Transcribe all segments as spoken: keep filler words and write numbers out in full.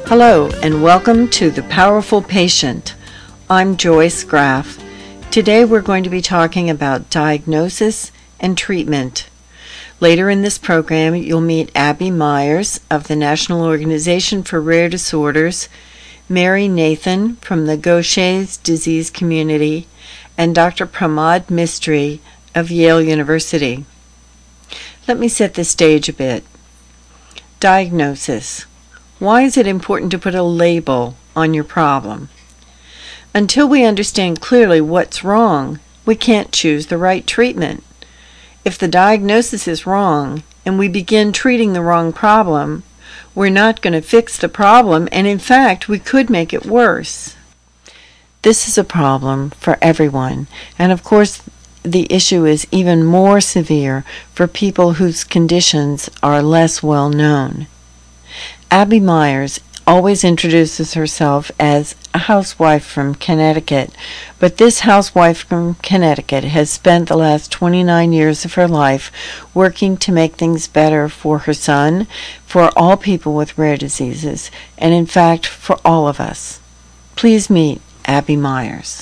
Hello, and welcome to The Powerful Patient. I'm Joyce Graff. Today we're going to be talking about diagnosis and treatment. Later in this program, you'll meet Abby Myers of the National Organization for Rare Disorders, Mary Nathan from the Gaucher's disease community, and Doctor Pramod Mistry of Yale University. Let me set the stage a bit. Diagnosis. Why is it important to put a label on your problem? Until we understand clearly what's wrong, we can't choose the right treatment. If the diagnosis is wrong and we begin treating the wrong problem, we're not going to fix the problem, and in fact, we could make it worse. This is a problem for everyone, and of course, the issue is even more severe for people whose conditions are less well known. Abby Myers always introduces herself as a housewife from Connecticut, but this housewife from Connecticut has spent the last twenty-nine years of her life working to make things better for her son, for all people with rare diseases, and in fact for all of us. Please meet Abby Myers.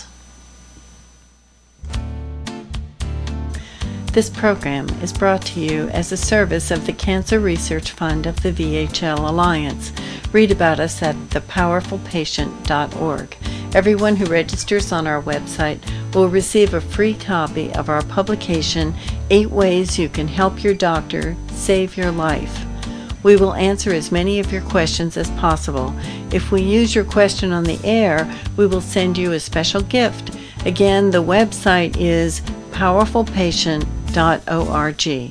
This program is brought to you as a service of the Cancer Research Fund of the V H L Alliance. Read about us at the powerful patient dot org. Everyone who registers on our website will receive a free copy of our publication, Eight Ways You Can Help Your Doctor Save Your Life. We will answer as many of your questions as possible. If we use your question on the air, we will send you a special gift. Again, the website is powerful patient dot org.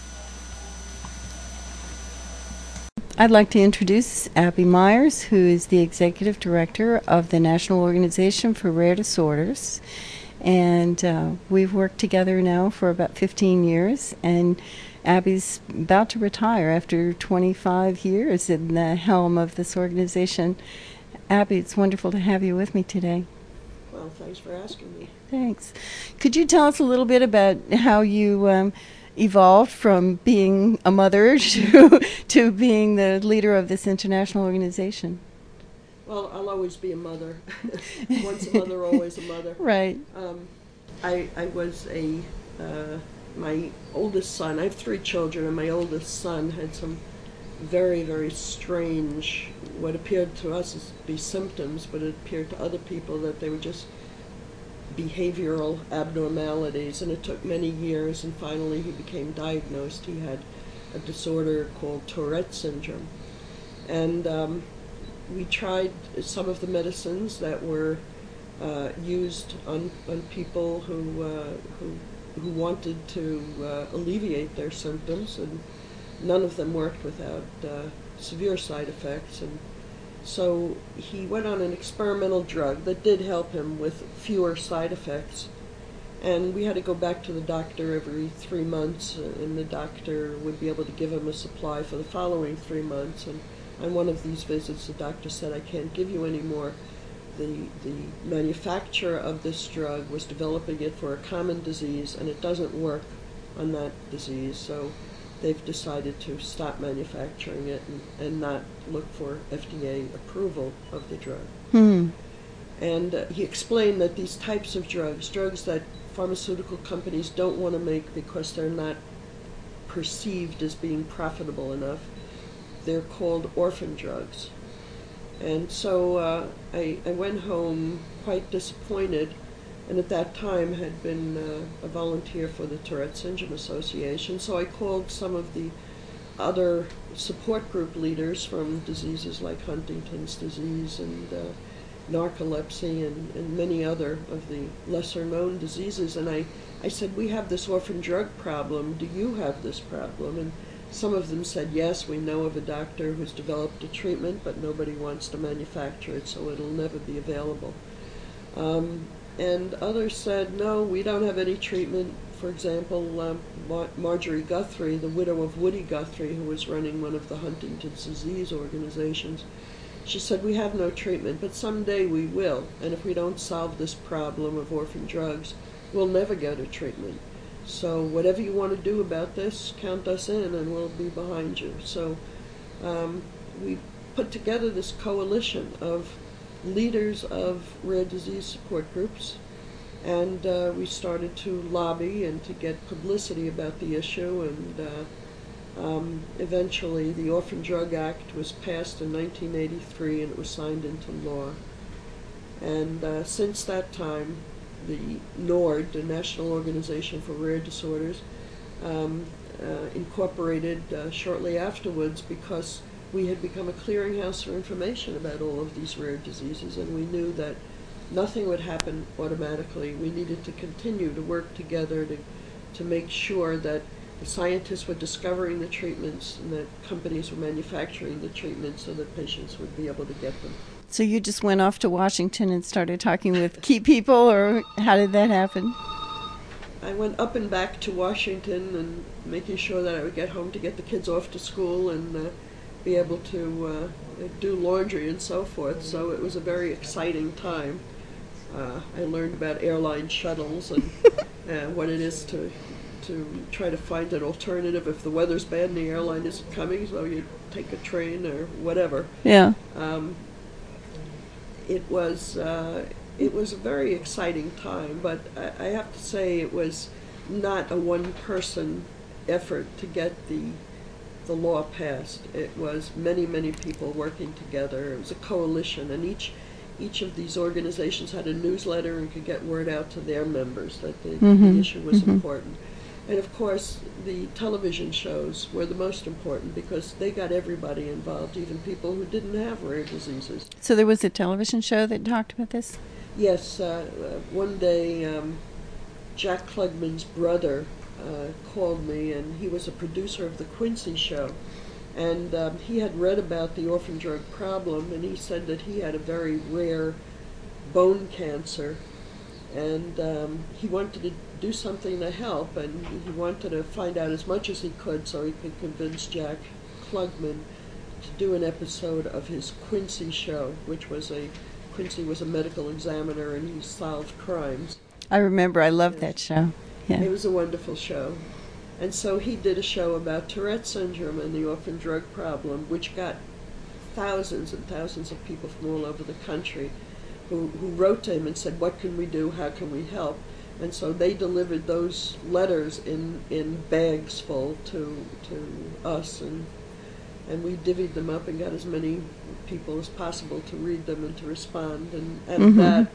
I'd like to introduce Abby Myers, who is the Executive Director of the National Organization for Rare Disorders. And uh, we've worked together now for about fifteen years, and Abby's about to retire after twenty-five years in the helm of this organization. Abby, it's wonderful to have you with me today. Well, thanks for asking me. Thanks. Could you tell us a little bit about how you um, evolved from being a mother to, to being the leader of this international organization? Well, I'll always be a mother. Once a mother, always a mother. Right. Um, I, I was a, uh, my oldest son, I have three children, and my oldest son had some very, very strange, what appeared to us as be symptoms, but it appeared to other people that they were just behavioral abnormalities, and it took many years, and finally he became diagnosed. He had a disorder called Tourette syndrome. And um, we tried some of the medicines that were uh, used on, on people who, uh, who, who wanted to uh, alleviate their symptoms, and none of them worked without uh, severe side effects. And so he went on an experimental drug that did help him with fewer side effects. And we had to go back to the doctor every three months, and the doctor would be able to give him a supply for the following three months. And on one of these visits, the doctor said, "I can't give you any more." The, the manufacturer of this drug was developing it for a common disease, and it doesn't work on that disease. So they've decided to stop manufacturing it and, and not look for F D A approval of the drug. Hmm. And uh, he explained that these types of drugs, drugs that pharmaceutical companies don't want to make because they're not perceived as being profitable enough, they're called orphan drugs. And so uh, I, I went home quite disappointed, and at that time had been uh, a volunteer for the Tourette Syndrome Association. So I called some of the other support group leaders from diseases like Huntington's disease and uh, narcolepsy and, and many other of the lesser known diseases. And I, I said, "We have this orphan drug problem. Do you have this problem?" And some of them said, "Yes, we know of a doctor who's developed a treatment, but nobody wants to manufacture it, so it'll never be available." Um, And others said, "No, we don't have any treatment." For example, um, Mar- Marjorie Guthrie, the widow of Woody Guthrie, who was running one of the Huntington's disease organizations, she said, "We have no treatment, but someday we will. And if we don't solve this problem of orphan drugs, we'll never get a treatment. So whatever you want to do about this, count us in and we'll be behind you." So um, we put together this coalition of leaders of rare disease support groups, and uh, we started to lobby and to get publicity about the issue, and uh, um, eventually the Orphan Drug Act was passed in nineteen eighty-three and it was signed into law. And uh, since that time, the NORD, the National Organization for Rare Disorders, um, uh, incorporated uh, shortly afterwards, because we had become a clearinghouse for information about all of these rare diseases, and we knew that nothing would happen automatically. We needed to continue to work together to, to make sure that the scientists were discovering the treatments and that companies were manufacturing the treatments so that patients would be able to get them. So you just went off to Washington and started talking with key people, or how did that happen? I went up and back to Washington and making sure that I would get home to get the kids off to school and uh, be able to uh, do laundry and so forth. So it was a very exciting time. Uh, I learned about airline shuttles and uh, what it is to to try to find an alternative if the weather's bad and the airline isn't coming, so you take a train or whatever. Yeah. Um, it was uh, it was a very exciting time, but I, I have to say it was not a one-person effort to get the the law passed. It was many, many people working together. It was a coalition, and each each of these organizations had a newsletter and could get word out to their members that the, mm-hmm. the issue was mm-hmm. important. And of course, the television shows were the most important because they got everybody involved, even people who didn't have rare diseases. So there was a television show that talked about this? Yes. Uh, uh, one day, um, Jack Klugman's brother uh, called me, and he was a producer of the Quincy Show. And um, he had read about the orphan drug problem, and he said that he had a very rare bone cancer, and um, he wanted to do something to help, and he wanted to find out as much as he could so he could convince Jack Klugman to do an episode of his Quincy Show, which was a, Quincy was a medical examiner and he solved crimes. I remember, I loved that show. Yeah. It was a wonderful show. And so he did a show about Tourette syndrome and the orphan drug problem, which got thousands and thousands of people from all over the country who, who wrote to him and said, what can we do, how can we help? And so they delivered those letters in, in bags full to to us, and and we divvied them up and got as many people as possible to read them and to respond. And after mm-hmm. that,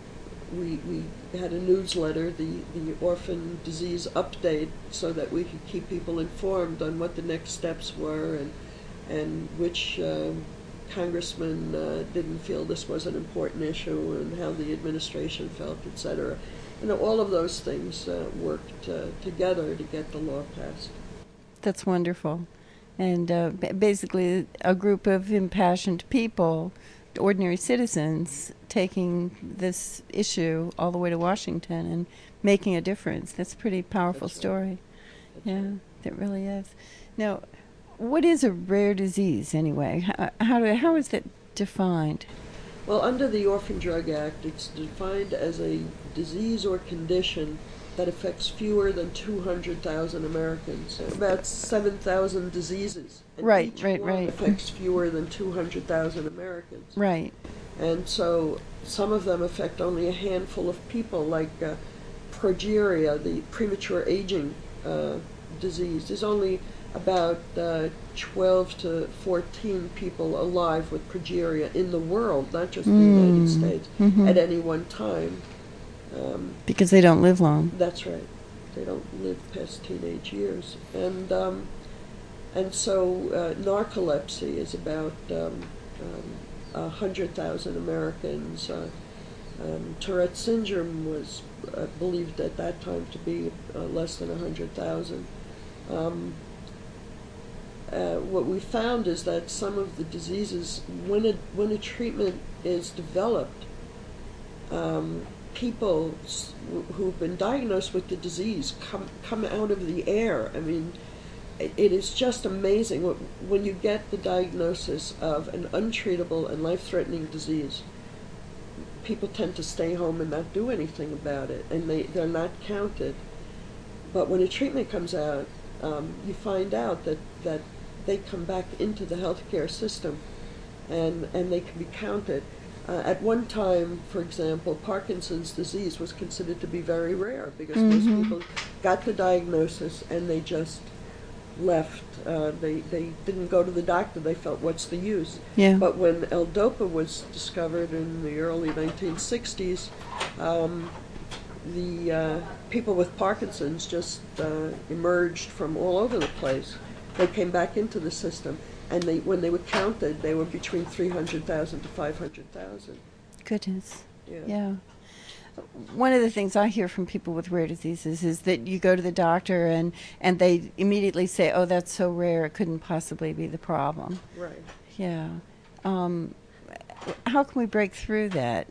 we we had a newsletter, the, the Orphan Disease Update, so that we could keep people informed on what the next steps were and and which uh, congressman uh, didn't feel this was an important issue and how the administration felt, et cetera. You know, all of those things uh, worked uh, together to get the law passed. That's wonderful. And uh, b- basically a group of impassioned people, ordinary citizens, taking this issue all the way to Washington and making a difference. That's a pretty powerful That's story. Right. That's yeah, right. That really is. Now, what is a rare disease anyway? How, how, do, how is that defined? Well, under the Orphan Drug Act, it's defined as a disease or condition that affects fewer than two hundred thousand Americans. About seven thousand diseases. And right, each right, one right. affects fewer than two hundred thousand Americans. Right. And so some of them affect only a handful of people, like uh, progeria, the premature aging uh, disease. There's only about uh, twelve to fourteen people alive with progeria in the world, not just mm. the United States, mm-hmm. at any one time. Um, because they don't live long. That's right. They don't live past teenage years. And um, and so uh, narcolepsy is about um, um, one hundred thousand Americans. Uh, um, Tourette syndrome was uh, believed at that time to be uh, less than one hundred thousand. Um, Uh, what we found is that some of the diseases, when a, when a treatment is developed, um, people s- who've been diagnosed with the disease come, come out of the air. I mean, it, it is just amazing what, when you get the diagnosis of an untreatable and life-threatening disease. People tend to stay home and not do anything about it, and they, they're not counted. But when a treatment comes out, um, you find out that, that they come back into the healthcare system and and they can be counted. Uh, at one time, for example, Parkinson's disease was considered to be very rare because most Mhm. people got the diagnosis and they just left. Uh, they, they didn't go to the doctor. They felt, what's the use? Yeah. But when L-DOPA was discovered in the early nineteen sixties, um, the uh, people with Parkinson's just uh, emerged from all over the place. They came back into the system, and they, when they were counted, they were between three hundred thousand to five hundred thousand. Goodness. Yeah. Yeah. One of the things I hear from people with rare diseases is that you go to the doctor and, and they immediately say, oh, that's so rare, it couldn't possibly be the problem. Right. Yeah. Um, how can we break through that?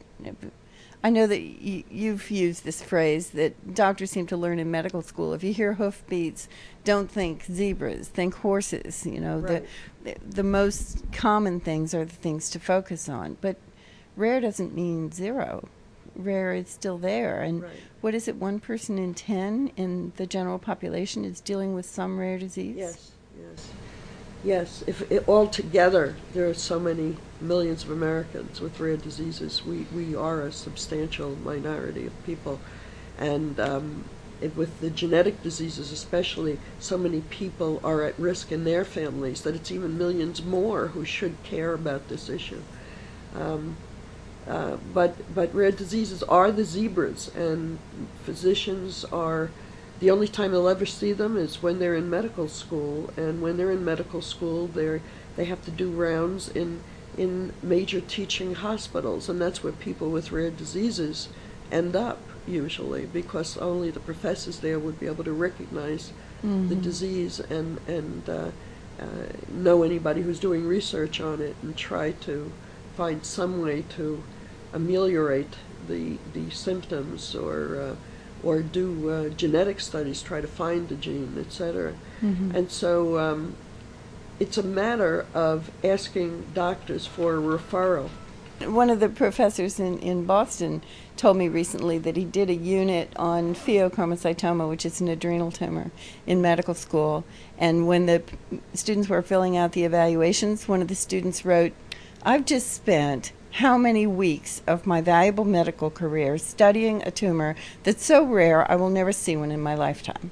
I know that y- you've used this phrase that doctors seem to learn in medical school. If you hear hoofbeats, don't think zebras, think horses. You know, Right. the, the the most common things are the things to focus on. But rare doesn't mean zero. Rare is still there. And Right. what is it, one person in ten in the general population is dealing with some rare disease? Yes, yes. Yes, if it, altogether there are so many millions of Americans with rare diseases, we, we are a substantial minority of people. And um, it, with the genetic diseases especially, so many people are at risk in their families that it's even millions more who should care about this issue. Um, uh, but, but rare diseases are the zebras, and physicians are, the only time they'll ever see them is when they're in medical school, and when they're in medical school, they they have to do rounds in in major teaching hospitals, and that's where people with rare diseases end up usually, because only the professors there would be able to recognize Mm-hmm. the disease and and uh, uh, know anybody who's doing research on it and try to find some way to ameliorate the the symptoms, or uh, or do uh, genetic studies, try to find the gene, et cetera. Mm-hmm. And so um, it's a matter of asking doctors for a referral. One of the professors in, in Boston told me recently that he did a unit on pheochromocytoma, which is an adrenal tumor, in medical school. And when the p- students were filling out the evaluations, one of the students wrote, I've just spent how many weeks of my valuable medical career studying a tumor that's so rare I will never see one in my lifetime.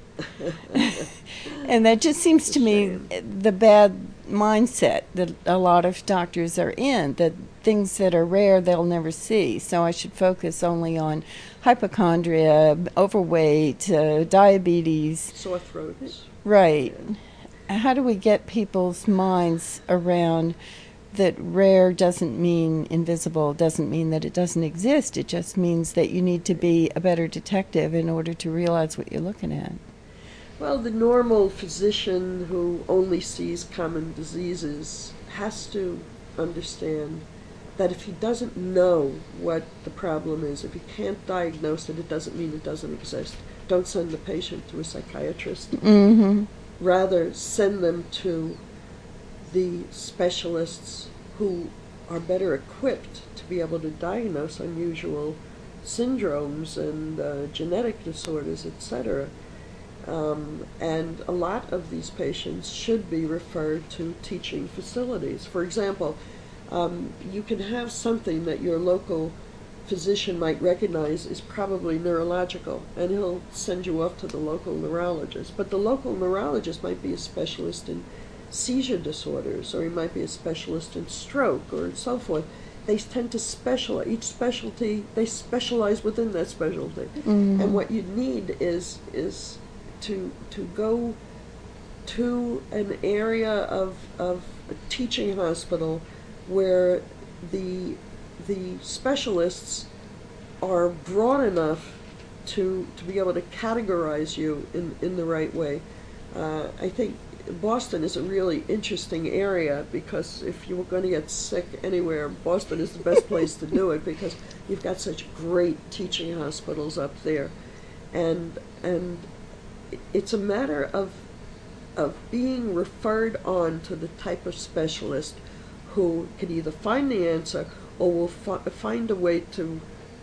And that just seems to me the bad mindset that a lot of doctors are in, that things that are rare they'll never see. So I should focus only on hypochondria, overweight, uh, diabetes. Sore throats. Right. How do we get people's minds around that rare doesn't mean invisible, doesn't mean that it doesn't exist. It just means that you need to be a better detective in order to realize what you're looking at. Well, the normal physician who only sees common diseases has to understand that if he doesn't know what the problem is, if he can't diagnose it, it doesn't mean it doesn't exist. Don't send the patient to a psychiatrist. Mm-hmm. Rather, send them to the specialists who are better equipped to be able to diagnose unusual syndromes and uh, genetic disorders, et cetera. Um, and a lot of these patients should be referred to teaching facilities. For example, um, you can have something that your local physician might recognize is probably neurological, and he'll send you off to the local neurologist. But the local neurologist might be a specialist in seizure disorders, or he might be a specialist in stroke, or so forth. They tend to specialize, each specialty, they specialize within that specialty. Mm-hmm. And what you need is is to to go to an area of of a teaching hospital where the the specialists are broad enough to to be able to categorize you in, in the right way. Uh, I think Boston is a really interesting area, because if you were going to get sick anywhere, Boston is the best place to do it, because you've got such great teaching hospitals up there. And and it's a matter of of being referred on to the type of specialist who can either find the answer or will fi- find a way to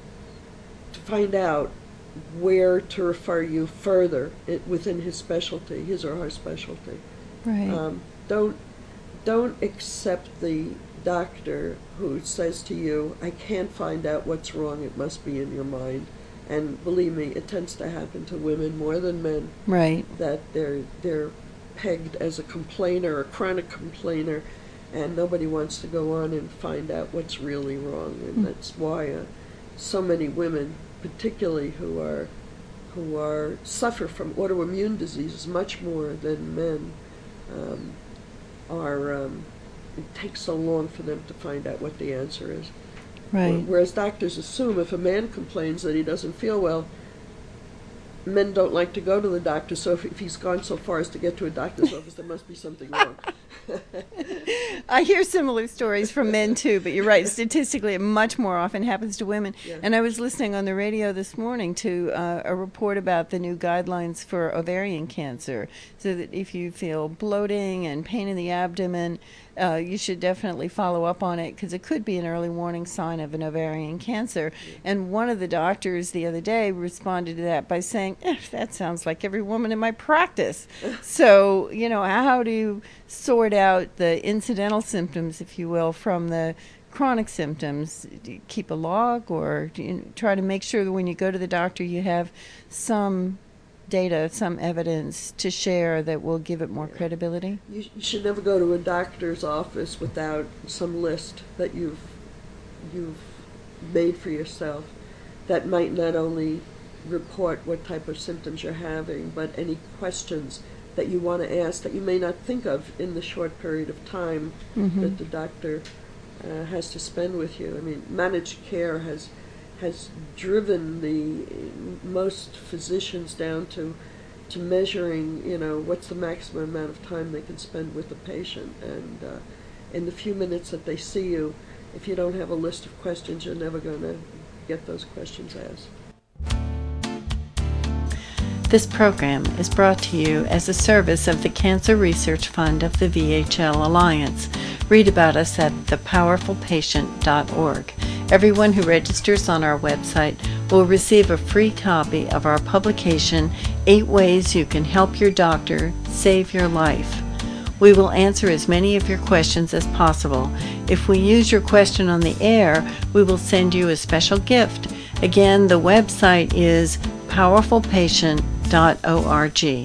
to find out where to refer you further it, within his specialty, his or her specialty. Right. Um, don't don't accept the doctor who says to you, I can't find out what's wrong, it must be in your mind. And believe me, it tends to happen to women more than men. Right. That they're they're pegged as a complainer, a chronic complainer, and nobody wants to go on and find out what's really wrong. And mm. that's why uh, so many women, particularly who are who are suffer from autoimmune diseases much more than men, um, are um, it takes so long for them to find out what the answer is. Right. Whereas doctors assume if a man complains that he doesn't feel well, men don't like to go to the doctor, so if, if he's gone so far as to get to a doctor's office, there must be something wrong. I hear similar stories from men too, but you're right. Statistically, it much more often happens to women. Yeah. And I was listening on the radio this morning to uh, a report about the new guidelines for ovarian cancer, so that if you feel bloating and pain in the abdomen, uh, you should definitely follow up on it, because it could be an early warning sign of an ovarian cancer. Yeah. And one of the doctors the other day responded to that by saying, eh, that sounds like every woman in my practice. So, you know, how do you sort out the incidental symptoms, if you will, from the chronic symptoms? Do you keep a log, or do you try to make sure that when you go to the doctor you have some data, some evidence to share that will give it more yeah. credibility? You, you should never go to a doctor's office without some list that you've you've made for yourself that might not only report what type of symptoms you're having, but any questions that you want to ask that you may not think of in the short period of time mm-hmm. that the doctor uh, has to spend with you. I mean, managed care has has driven the most physicians down to to measuring, you know, what's the maximum amount of time they can spend with the patient. And uh, in the few minutes that they see you, if you don't have a list of questions, you're never going to get those questions asked. This program is brought to you as a service of the Cancer Research Fund of the V H L Alliance. Read about us at the powerful patient dot org. Everyone who registers on our website will receive a free copy of our publication, Eight Ways You Can Help Your Doctor Save Your Life. We will answer as many of your questions as possible. If we use your question on the air, we will send you a special gift. Again, the website is powerful patient dot org.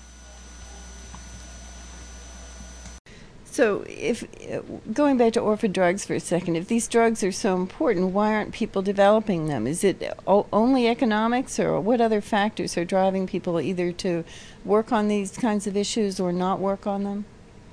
So, if going back to orphan drugs for a second, if these drugs are so important, why aren't people developing them? Is it o- only economics, or what other factors are driving people either to work on these kinds of issues or not work on them?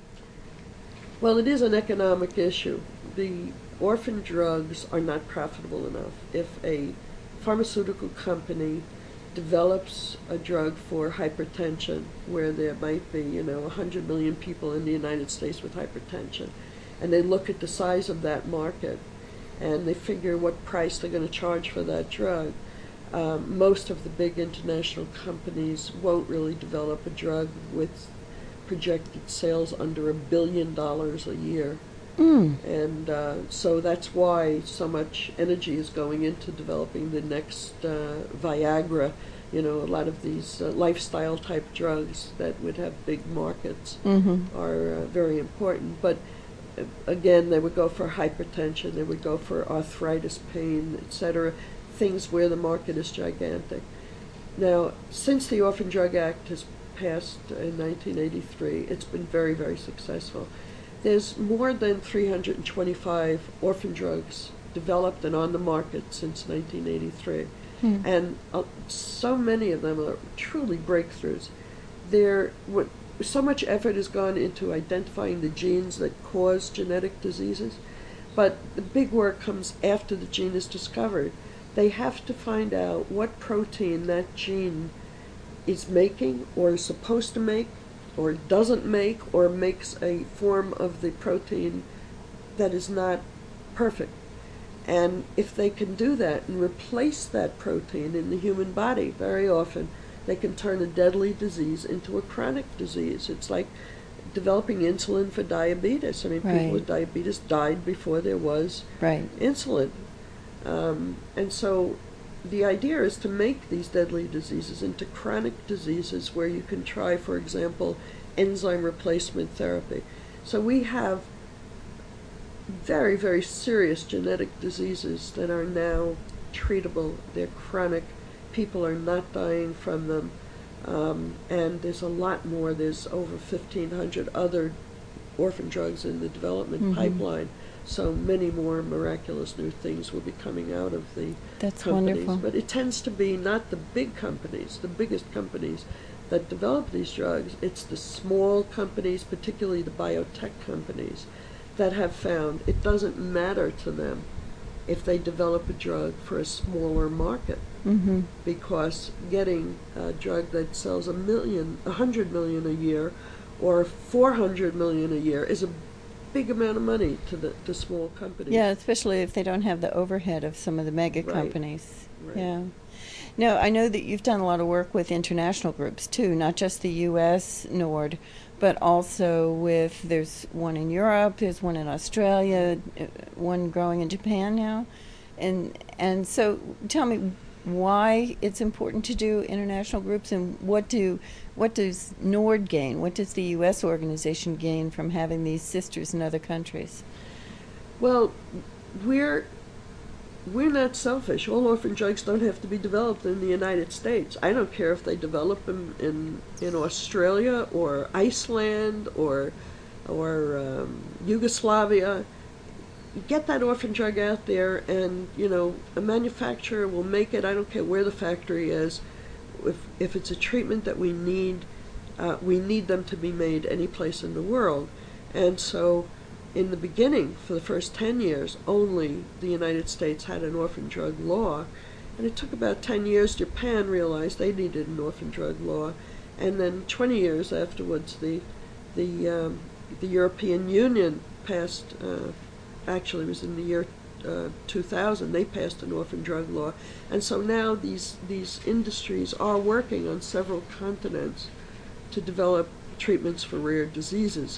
Well, it is an economic issue. The orphan drugs are not profitable enough. If a pharmaceutical company develops a drug for hypertension, where there might be, you know, one hundred million people in the United States with hypertension, and they look at the size of that market, and they figure what price they're going to charge for that drug, um, most of the big international companies won't really develop a drug with projected sales under a billion dollars a year. Mm. And uh, so that's why so much energy is going into developing the next uh, Viagra, you know, a lot of these uh, lifestyle type drugs that would have big markets mm-hmm. are uh, very important. But uh, again, they would go for hypertension, they would go for arthritis, pain, et cetera, things where the market is gigantic. Now, since the Orphan Drug Act has passed in nineteen eighty-three, it's been very, very successful. There's more than three hundred twenty-five orphan drugs developed and on the market since nineteen eighty-three. Hmm. And uh, so many of them are truly breakthroughs. There, what, so much effort has gone into identifying the genes that cause genetic diseases, but the big work comes after the gene is discovered. They have to find out what protein that gene is making or is supposed to make, or doesn't make, or makes a form of the protein that is not perfect. And if they can do that and replace that protein in the human body, very often they can turn a deadly disease into a chronic disease. It's like developing insulin for diabetes. I mean, right. people with diabetes died before there was right. insulin. Um, and so the idea is to make these deadly diseases into chronic diseases where you can try, for example, enzyme replacement therapy. So we have very, very serious genetic diseases that are now treatable. They're chronic. People are not dying from them. Um, and there's a lot more. There's over fifteen hundred other orphan drugs in the development Mm-hmm. pipeline. So many more miraculous new things will be coming out of the That's companies. wonderful. But it tends to be not the big companies, the biggest companies that develop these drugs. It's the small companies, particularly the biotech companies, that have found it doesn't matter to them if they develop a drug for a smaller market, Mm-hmm. because getting a drug that sells a million, a hundred million a year, or four hundred million a year is a big amount of money to the to small companies. Yeah, especially if they don't have the overhead of some of the mega Right. companies. Right. Yeah. Now, I know that you've done a lot of work with international groups too, not just the U S Nord, but also with, there's one in Europe, there's one in Australia, uh, one growing in Japan now. And and so tell me why it's important to do international groups, and what do what does Nord gain? What does the U S organization gain from having these sisters in other countries? Well, we're we're not selfish. All orphan drugs don't have to be developed in the United States. I don't care if they develop them in in Australia or Iceland or or um, Yugoslavia. Get that orphan drug out there, and you know a manufacturer will make it. I don't care where the factory is. If if it's a treatment that we need, uh, we need them to be made any place in the world. And so, in the beginning, for the first ten years, only the United States had an orphan drug law, and it took about ten years. Japan realized they needed an orphan drug law, and then twenty years afterwards, the the um, the European Union passed. Uh, actually, it was in the year uh, two thousand. They passed an orphan drug law, and so now these these industries are working on several continents to develop treatments for rare diseases.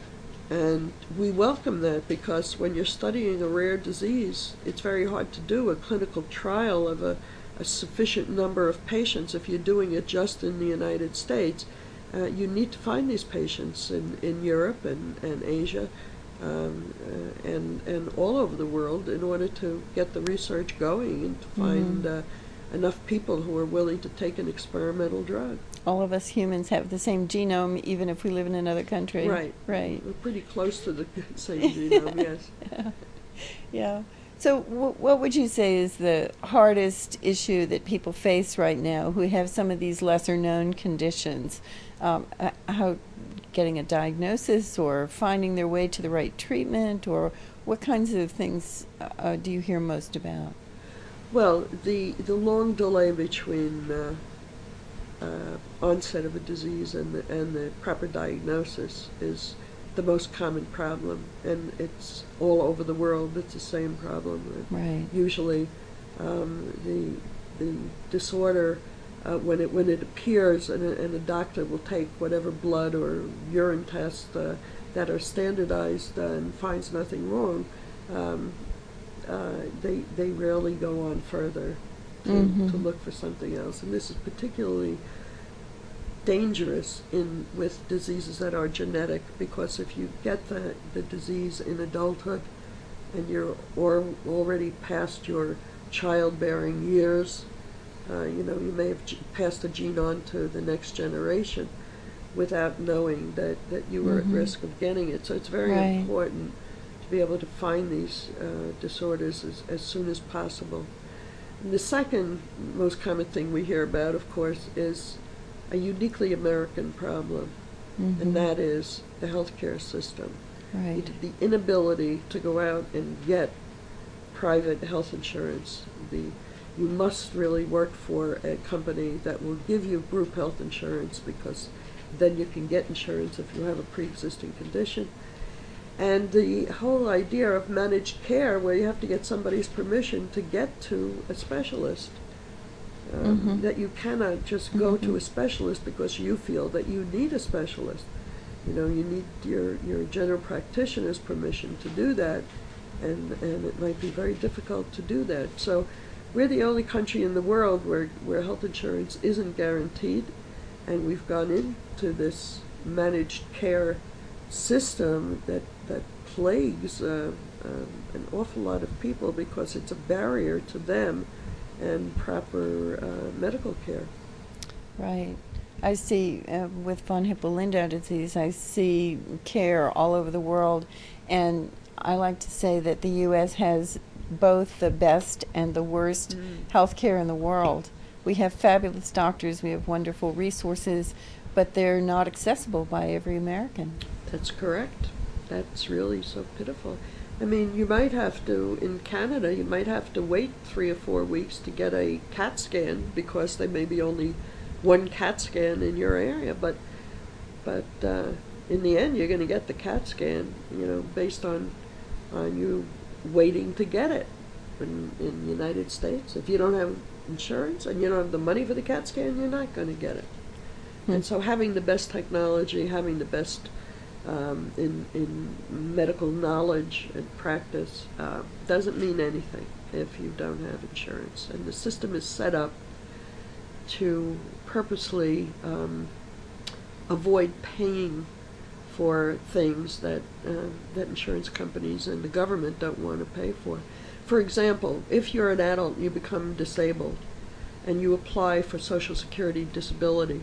And we welcome that, because when you're studying a rare disease, it's very hard to do a clinical trial of a, a sufficient number of patients if you're doing it just in the United States. Uh, you need to find these patients in, in Europe and, and Asia um, uh, and, and all over the world in order to get the research going and to find Mhm. uh, enough people who are willing to take an experimental drug. All of us humans have the same genome, even if we live in another country. Right. Right. We're pretty close to the same genome, yes. Yeah. Yeah. So, w- what would you say is the hardest issue that people face right now who have some of these lesser known conditions? Um, uh, how getting a diagnosis, or finding their way to the right treatment, or what kinds of things uh, do you hear most about? Well, the the long delay between uh, uh, onset of a disease and the, and the proper diagnosis is the most common problem, and it's all over the world. It's the same problem. Right. Usually, um, the the disorder uh, when it when it appears, and a, and a doctor will take whatever blood or urine tests uh, that are standardized uh, and finds nothing wrong. Um, uh, they they rarely go on further to, Mhm. to look for something else, and this is particularly dangerous in with diseases that are genetic, because if you get the, the disease in adulthood and you're or already past your childbearing years, uh, you know, you may have g- passed the gene on to the next generation without knowing that, that you were Mhm. at risk of getting it. So it's very Right. important to be able to find these uh, disorders as, as soon as possible. And the second most common thing we hear about, of course, is a uniquely American problem, Mhm. and that is the healthcare system. Right. It- the inability to go out and get private health insurance. The you must really work for a company that will give you group health insurance, because then you can get insurance if you have a pre-existing condition. And the whole idea of managed care, where you have to get somebody's permission to get to a specialist, um, Mhm. that you cannot just go to Mhm. a specialist because you feel that you need a specialist. You know, you need your, your general practitioner's permission to do that, and, and it might be very difficult to do that. So we're the only country in the world where, where health insurance isn't guaranteed, and we've gone into this managed care system that, that plagues uh, um, an awful lot of people because it's a barrier to them and proper uh, medical care. Right. I see uh, with von Hippel-Lindau disease, I see care all over the world, and I like to say that the U S has both the best and the worst Mm. health care in the world. We have fabulous doctors, we have wonderful resources, but they're not accessible by every American. That's correct. That's really so pitiful. I mean, you might have to, in Canada, you might have to wait three or four weeks to get a CAT scan because there may be only one CAT scan in your area, but but uh, in the end, you're going to get the CAT scan, you know, based on on you waiting to get it in, in the United States. If you don't have insurance and you don't have the money for the CAT scan, you're not going to get it. Hmm. And so having the best technology, having the best um, in, in medical knowledge and practice uh, doesn't mean anything if you don't have insurance. And the system is set up to purposely um, avoid paying for things that uh, that insurance companies and the government don't want to pay for. For example, if you're an adult and you become disabled and you apply for Social Security disability,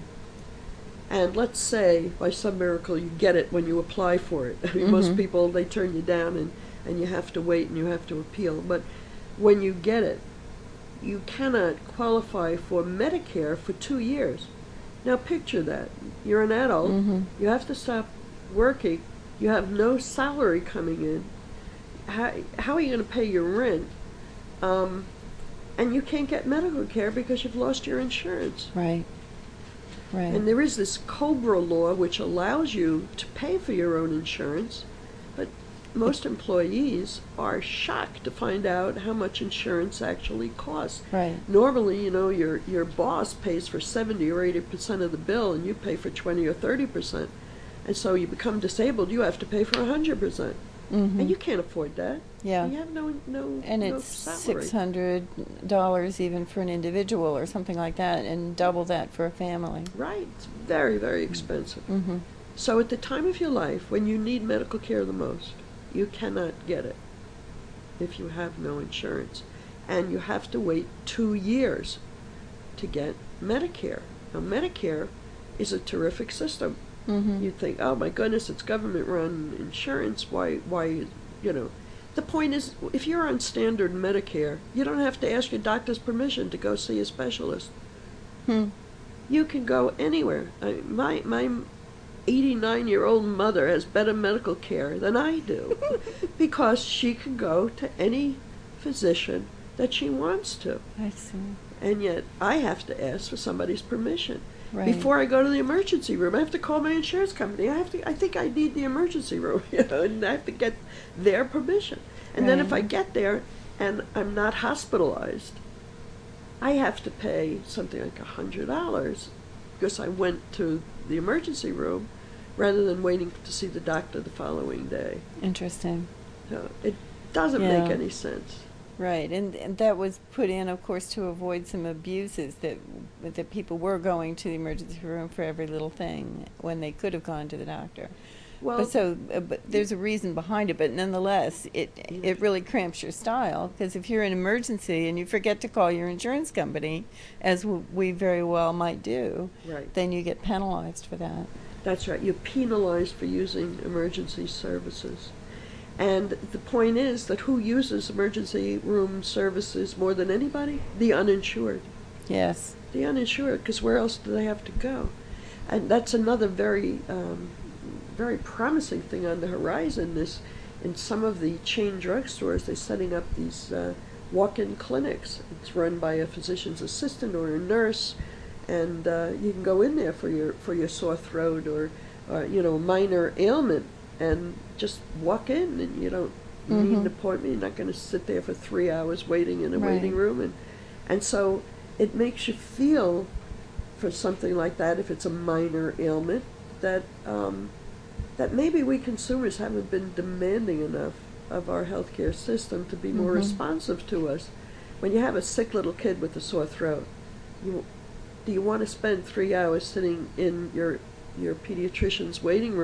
and let's say by some miracle you get it when you apply for it. I mean, mm-hmm. Most people, they turn you down and, and you have to wait and you have to appeal. But when you get it, you cannot qualify for Medicare for two years. Now picture that. You're an adult, mm-hmm. you have to stop working, you have no salary coming in. How, how are you going to pay your rent? Um, and you can't get medical care because you've lost your insurance. Right. Right. And there is this COBRA law which allows you to pay for your own insurance, but most employees are shocked to find out how much insurance actually costs. Right. Normally, you know, your your boss pays for seventy or eighty percent of the bill, and you pay for twenty or thirty percent. And so you become disabled, you have to pay for a hundred percent, and you can't afford that. Yeah. You have no no and no it's salary. six hundred dollars even for an individual or something like that, and double that for a family. Right. It's very very expensive. Mm-hmm. So at the time of your life when you need medical care the most, you cannot get it if you have no insurance. And you have to wait two years to get Medicare. Now, Medicare is a terrific system. Mm-hmm. You think, oh my goodness, it's government-run insurance. Why, why, you know. The point is, if you're on standard Medicare, you don't have to ask your doctor's permission to go see a specialist. Hmm. You can go anywhere. I, my, my eighty-nine-year-old mother has better medical care than I do because she can go to any physician that she wants to. I see. And yet I have to ask for somebody's permission. Right. Before I go to the emergency room, I have to call my insurance company. I have to. I think I need the emergency room, you know, and I have to get their permission. And right. then if I get there and I'm not hospitalized, I have to pay something like a hundred dollars because I went to the emergency room rather than waiting to see the doctor the following day. Interesting. So it doesn't yeah. make any sense. Right, and, and that was put in, of course, to avoid some abuses that that people were going to the emergency room for every little thing when they could have gone to the doctor. Well, but so, uh, but there's a reason behind it. But nonetheless, it yeah. it really cramps your style because if you're in an emergency and you forget to call your insurance company, as w- we very well might do, right. then you get penalized for that. That's right. You're penalized for using emergency services. And the point is that who uses emergency room services more than anybody? The uninsured. Yes. The uninsured, because where else do they have to go? And that's another very, um, very promising thing on the horizon. This, in some of the chain drugstores, they're setting up these uh, walk-in clinics. It's run by a physician's assistant or a nurse, and uh, you can go in there for your for your sore throat or, uh, you know, minor ailment, and just walk in, and you don't mm-hmm. need an appointment. You're not going to sit there for three hours waiting in a right. waiting room, and and so it makes you feel, for something like that, if it's a minor ailment, that um, that maybe we consumers haven't been demanding enough of our healthcare system to be more mm-hmm. responsive to us. When you have a sick little kid with a sore throat, you do you want to spend three hours sitting in your your pediatrician's waiting room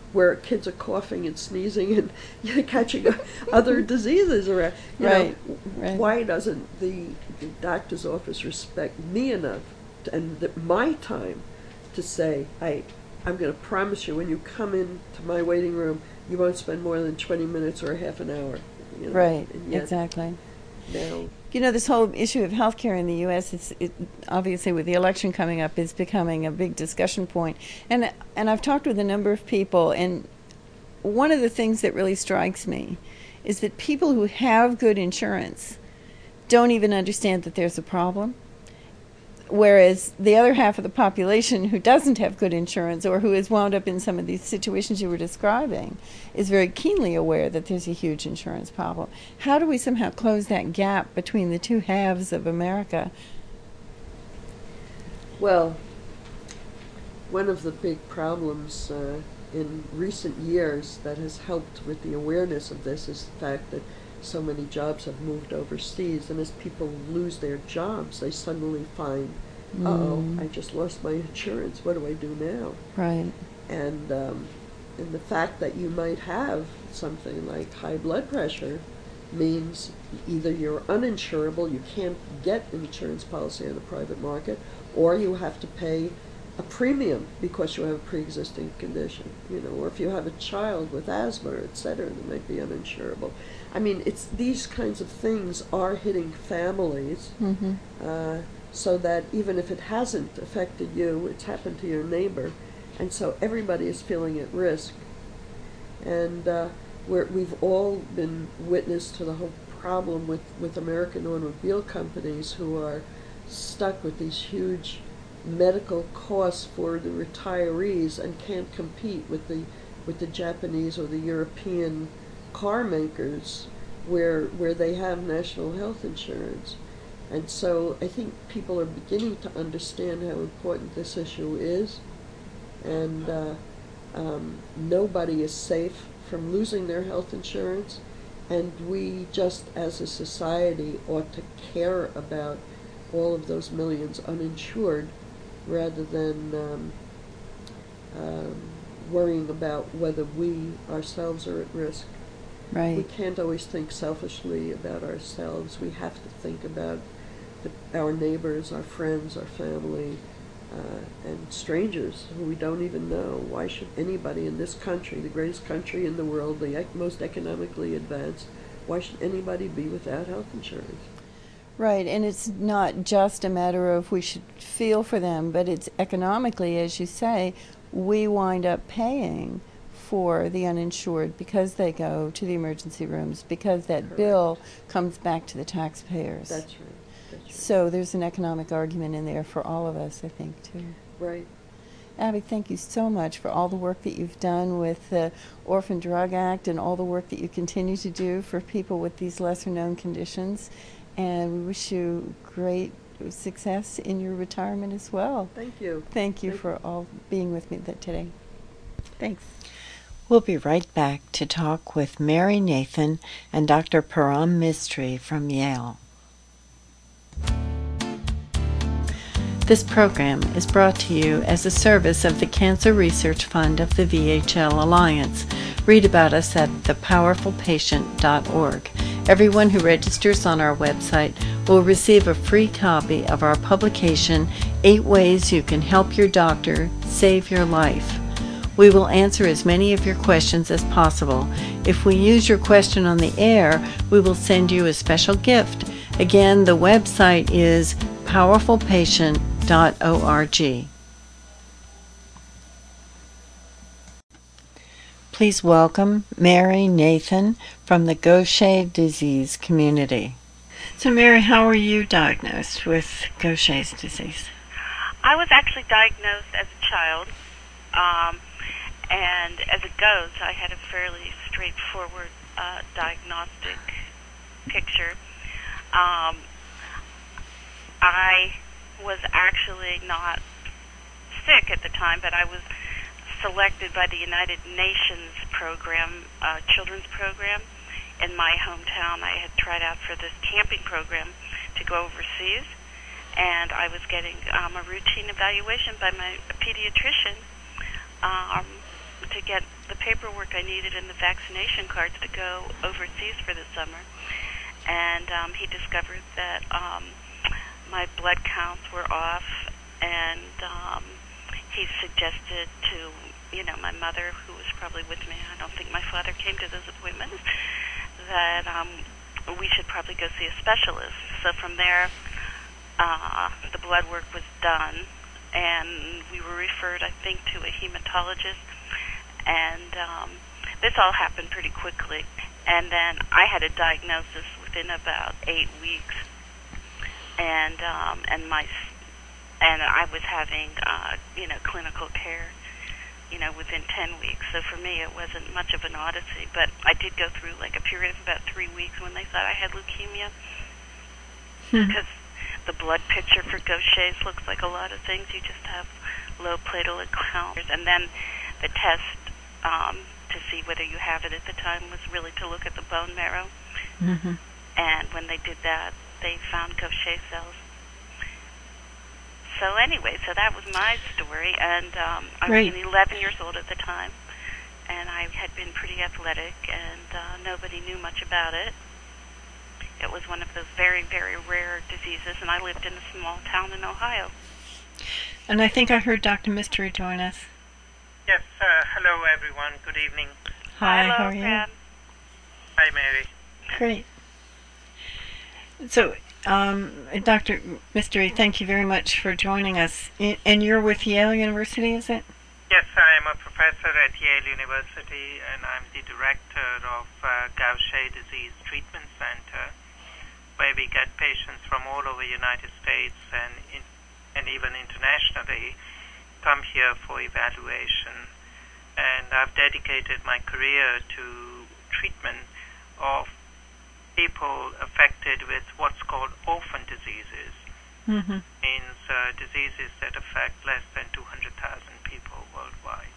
where kids are coughing and sneezing and you know, catching other diseases around. You Right, know, right. why doesn't the, the doctor's office respect me enough to, and the, my time to say, I, I'm going to promise you when you come into my waiting room, you won't spend more than twenty minutes or a half an hour. You know, Right, and yet exactly. now, You know, this whole issue of healthcare in the U S is it, obviously with the election coming up is becoming a big discussion point. And and I've talked with a number of people, and one of the things that really strikes me is that people who have good insurance don't even understand that there's a problem. Whereas the other half of the population who doesn't have good insurance or who has wound up in some of these situations you were describing is very keenly aware that there's a huge insurance problem. How do we somehow close that gap between the two halves of America? well, one of the big problems uh, in recent years that has helped with the awareness of this is the fact that so many jobs have moved overseas, and as people lose their jobs, they suddenly find, uh-oh, Mm. I just lost my insurance, what do I do now? Right. And, um, and the fact that you might have something like high blood pressure means either you're uninsurable, you can't get an insurance policy on the private market, or you have to pay a premium because you have a pre-existing condition, you know, or if you have a child with asthma, et cetera, that might be uninsurable. I mean, it's these kinds of things are hitting families, Mm-hmm. uh, so that even if it hasn't affected you, it's happened to your neighbor, and so everybody is feeling at risk. And uh, we're, we've all been witness to the whole problem with, with American automobile companies who are stuck with these huge medical costs for the retirees and can't compete with the with the Japanese or the European car makers where where they have national health insurance. And so I think people are beginning to understand how important this issue is, and uh, um, nobody is safe from losing their health insurance, and we just as a society ought to care about all of those millions uninsured rather than um, um, worrying about whether we ourselves are at risk. Right. We can't always think selfishly about ourselves. We have to think about the, our neighbors, our friends, our family, uh, and strangers who we don't even know. Why should anybody in this country, the greatest country in the world, the ec- most economically advanced, why should anybody be without health insurance? Right, and it's not just a matter of we should feel for them, but it's economically, as you say, we wind up paying for the uninsured because they go to the emergency rooms, because that Correct. bill comes back to the taxpayers. That's right. That's right. So there's an economic argument in there for all of us, I think, too. Right. Abby, thank you so much for all the work that you've done with the Orphan Drug Act and all the work that you continue to do for people with these lesser-known conditions. And we wish you great success in your retirement as well. Thank you. Thank you Thank for all being with me th- today. Thanks. We'll be right back to talk with Mary Nathan and Doctor Param Mistry from Yale. This program is brought to you as a service of the Cancer Research Fund of the V H L Alliance. Read about us at the powerful patient dot org. Everyone who registers on our website will receive a free copy of our publication, Eight Ways You Can Help Your Doctor Save Your Life. We will answer as many of your questions as possible. If we use your question on the air, we will send you a special gift. Again, the website is powerful patient dot org. Please welcome Mary Nathan from the Gaucher disease community. So Mary, how were you diagnosed with Gaucher's disease? I was actually diagnosed as a child, um, and as it goes, I had a fairly straightforward uh, diagnostic picture. Um, I was actually not sick at the time, but I was selected by the United Nations program, uh, children's program, in my hometown. I had tried out for this camping program to go overseas, and I was getting um, a routine evaluation by my pediatrician um, to to get the paperwork I needed and the vaccination cards to go overseas for the summer. And um, he discovered that um, my blood counts were off, and um, he suggested to, you know, my mother, who was probably with me, I don't think my father came to those appointments, that um, we should probably go see a specialist. So from there, uh, the blood work was done, and we were referred, I think, to a hematologist, and um, this all happened pretty quickly. And then I had a diagnosis within about eight weeks, and um, and my and I was having uh, you know clinical care, you know, within ten weeks. So for me, it wasn't much of an odyssey. But I did go through like a period of about three weeks when they thought I had leukemia, because hmm. the blood picture for Gaucher's looks like a lot of things. You just have low platelet counts, and then the test um, to see whether you have it at the time was really to look at the bone marrow. Mm-hmm. And when they did that, they found Gaucher cells. So anyway, so that was my story, and um, I Great. was eleven years old at the time, and I had been pretty athletic, and uh, nobody knew much about it. It was one of those very, very rare diseases, and I lived in a small town in Ohio. And I think I heard Doctor Mystery join us. Yes, uh, hello everyone, good evening. Hi, Hello, how are you? Fran. Hi Mary. Great. So, um, Doctor Mystery, thank you very much for joining us. And you're with Yale University, is it? Yes, I am a professor at Yale University, and I'm the director of uh, Gaucher Disease Treatment Center, where we get patients from all over the United States and in, and even internationally come here for evaluation. And I've dedicated my career to treatment of people affected with what's called orphan diseases. Mm-hmm. Means uh, diseases that affect less than two hundred thousand people worldwide.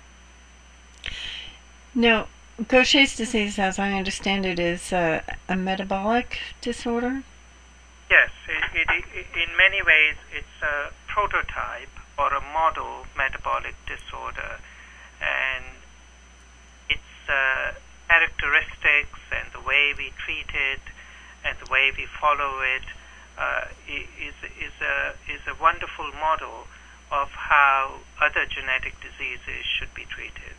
Now, Gaucher's disease, as I understand it, is uh, a metabolic disorder? Yes, it, it, it, in many ways it's a prototype or a model metabolic disorder, and its uh, characteristics and the way we treat it and the way we follow it uh, is is a is a wonderful model of how other genetic diseases should be treated.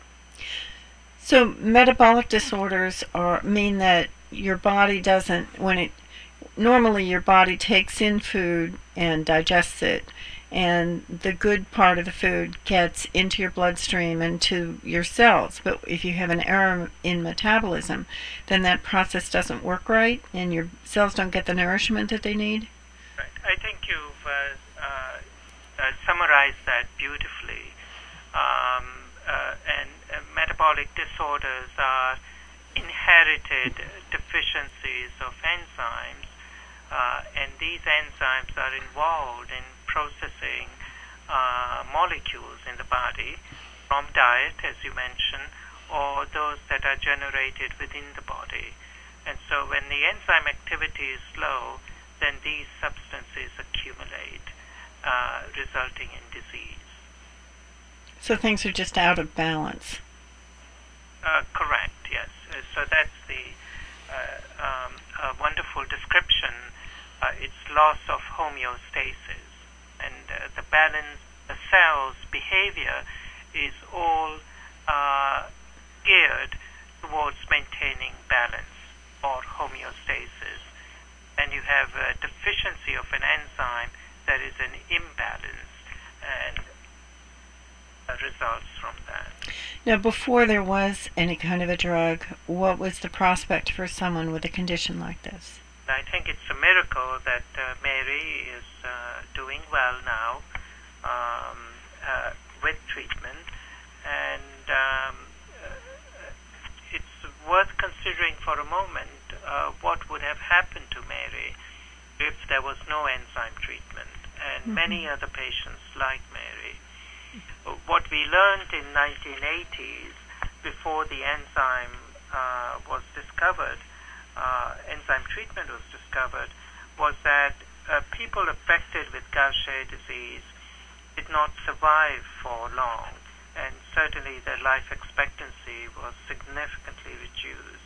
So metabolic disorders are mean that your body doesn't when it normally your body takes in food and digests it, and the good part of the food gets into your bloodstream and to your cells. But if you have an error in metabolism, then that process doesn't work right, and your cells don't get the nourishment that they need. Right. I think you've uh, uh, uh, summarized that beautifully. Um, uh, and uh, metabolic disorders are inherited deficiencies of enzymes, uh, and these enzymes are involved in processing uh, molecules in the body from diet, as you mentioned, or those that are generated within the body. And so when the enzyme activity is low, then these substances accumulate, uh, resulting in disease. So things are just out of balance. Uh, correct, yes. Uh, so that's the uh, um, a wonderful description. Uh, it's loss of homeostasis. And uh, the balance, the cell's behavior is all uh, geared towards maintaining balance or homeostasis. And you have a deficiency of an enzyme, that is an imbalance, and uh, results from that. Now, before there was any kind of a drug, what was the prospect for someone with a condition like this? I think it's a miracle that uh, Mary is uh, doing well now um, uh, with treatment, and um, uh, it's worth considering for a moment uh, what would have happened to Mary if there was no enzyme treatment, and mm-hmm. many other patients like Mary. What we learned in nineteen eighties, before the enzyme uh, was discovered, Uh, enzyme treatment was discovered, was that uh, people affected with Gaucher disease did not survive for long, and certainly their life expectancy was significantly reduced.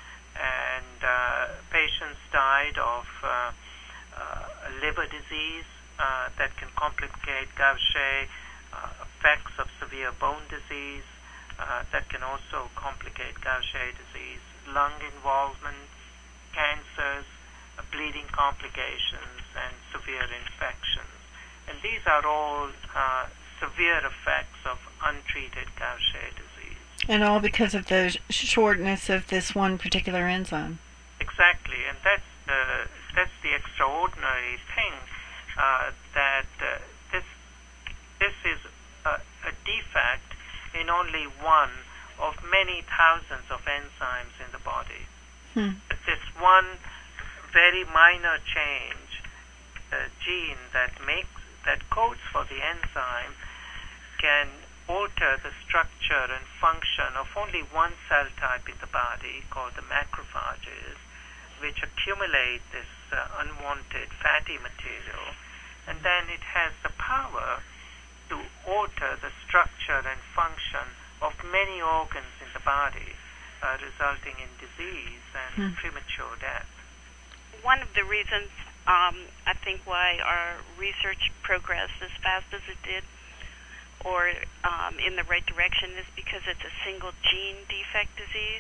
And uh, patients died of uh, uh, liver disease uh, that can complicate Gaucher, uh, effects of severe bone disease uh, that can also complicate Gaucher disease, lung involvement, cancers, uh, bleeding complications, and severe infections. And these are all uh, severe effects of untreated Gaucher disease. And all because of the shortness of this one particular enzyme. Exactly, and that's the that's the extraordinary thing, uh, that uh, this this is a, a defect in only one of many thousands of enzymes in the body. Hmm. This one very minor change, uh, gene that makes that codes for the enzyme, can alter the structure and function of only one cell type in the body called the macrophages, which accumulate this uh, unwanted fatty material, and then it has the power to alter the structure and function of many organs in the body, uh, resulting in disease and hmm. premature death. One of the reasons um, I think why our research progressed as fast as it did, or um, in the right direction, is because it's a single gene defect disease,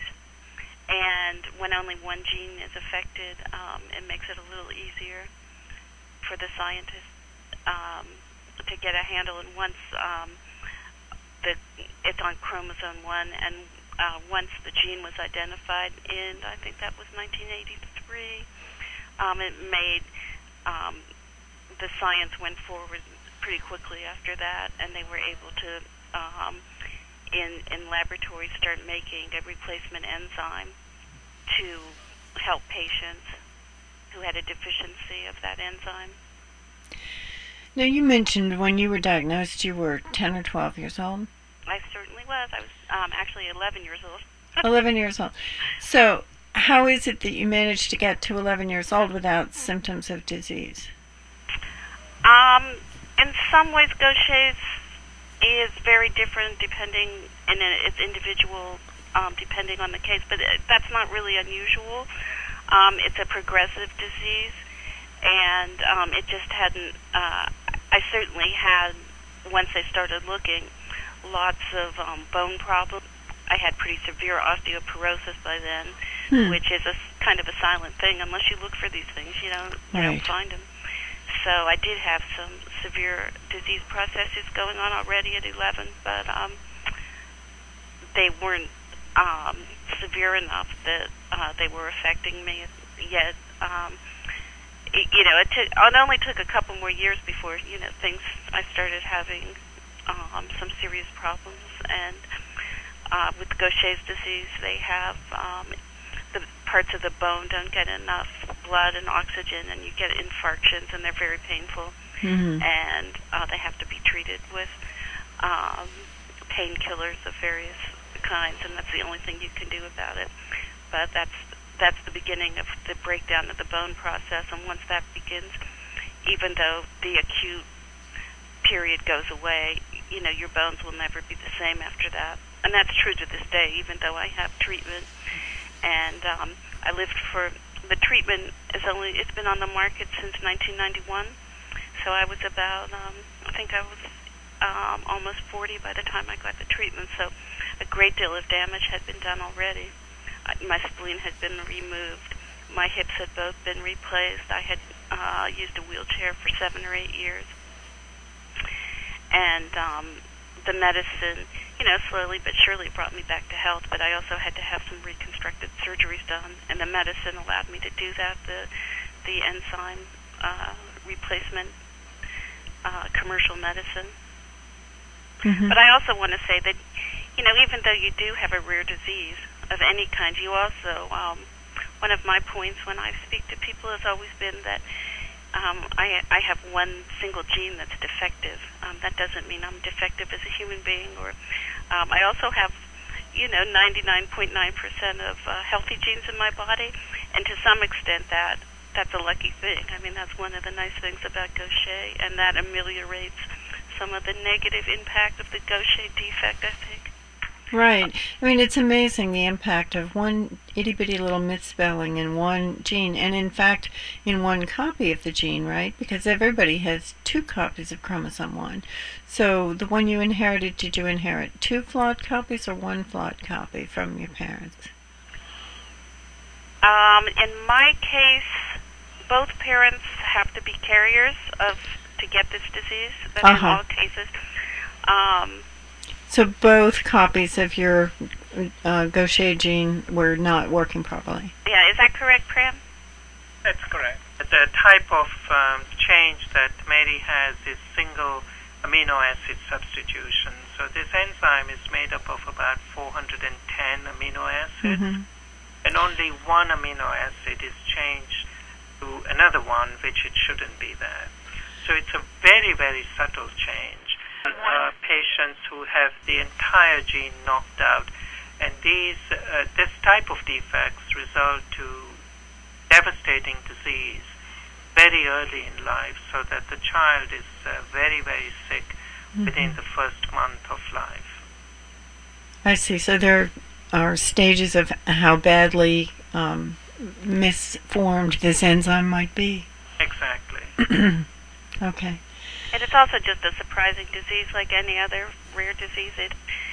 and when only one gene is affected, um, it makes it a little easier for the scientists um, to get a handle. And once um, the it's on chromosome one, and uh, once the gene was identified in, I think that was nineteen eighty-three, um, it made um, the science went forward pretty quickly after that, and they were able to, um, in in laboratories, start making a replacement enzyme to help patients who had a deficiency of that enzyme. Now, you mentioned when you were diagnosed you were ten or twelve years old. I certainly was. I was um, actually eleven years old. eleven years old. So, how is it that you managed to get to eleven years old without symptoms of disease? Um, in some ways, Gaucher's is very different depending in its individual, um, depending on the case, but it, that's not really unusual. Um, it's a progressive disease, and um, it just hadn't, uh, I certainly had, once I started looking, lots of um, bone problems. I had pretty severe osteoporosis by then, hmm. which is a kind of a silent thing. Unless you look for these things, you don't, you right. don't find them. So I did have some severe disease processes going on already at eleven, but um, they weren't um, severe enough that uh, they were affecting me yet. Um, it, you know, it, t- it only took a couple more years before, you know, things, I started having um, some serious problems. And uh, with Gaucher's disease, they have um, the parts of the bone don't get enough blood and oxygen, and you get infarctions, and they're very painful. Mm-hmm. And uh, they have to be treated with um, painkillers of various kinds, and that's the only thing you can do about it. But that's that's the beginning of the breakdown of the bone process, and once that begins, even though the acute period goes away, you know, your bones will never be the same after that. And that's true to this day, even though I have treatment. And um, I lived for, the treatment is only, it's been on the market since nineteen ninety-one. So I was about, um, I think I was um, almost forty by the time I got the treatment. So a great deal of damage had been done already. Uh, my spleen had been removed. My hips had both been replaced. I had uh, used a wheelchair for seven or eight years. And um, the medicine, you know, slowly but surely brought me back to health, but I also had to have some reconstructive surgeries done, and the medicine allowed me to do that, the the enzyme uh, replacement uh, commercial medicine. Mm-hmm. But I also want to say that, you know, even though you do have a rare disease of any kind, you also, um, one of my points when I speak to people has always been that Um, I, I have one single gene that's defective. Um, that doesn't mean I'm defective as a human being. Or um, I also have, you know, ninety-nine point nine percent of uh, healthy genes in my body, and to some extent that that's a lucky thing. I mean, that's one of the nice things about Gaucher, and that ameliorates some of the negative impact of the Gaucher defect, I think. Right. I mean, it's amazing the impact of one itty-bitty little misspelling in one gene, and in fact, in one copy of the gene, right? Because everybody has two copies of chromosome one. So the one you inherited, did you inherit two flawed copies or one flawed copy from your parents? Um, in my case, both parents have to be carriers of to get this disease, but Uh-huh. in all cases. Um, So both copies of your uh, Gaucher gene were not working properly. yeah, is that correct, Pram? That's correct. The type of um, change that Mary has is single amino acid substitution. So this enzyme is made up of about four hundred ten amino acids, Mm-hmm. and only one amino acid is changed to another one, which it shouldn't be there. So it's a very, very subtle change. Uh, patients who have the entire gene knocked out, and these uh, this type of defects result to devastating disease very early in life, so that the child is uh, very, very sick mm-hmm. within the first month of life. I see. So there are stages of how badly um, misformed this enzyme might be. Exactly. Okay. And it's also just a surprising disease, like any other rare disease. It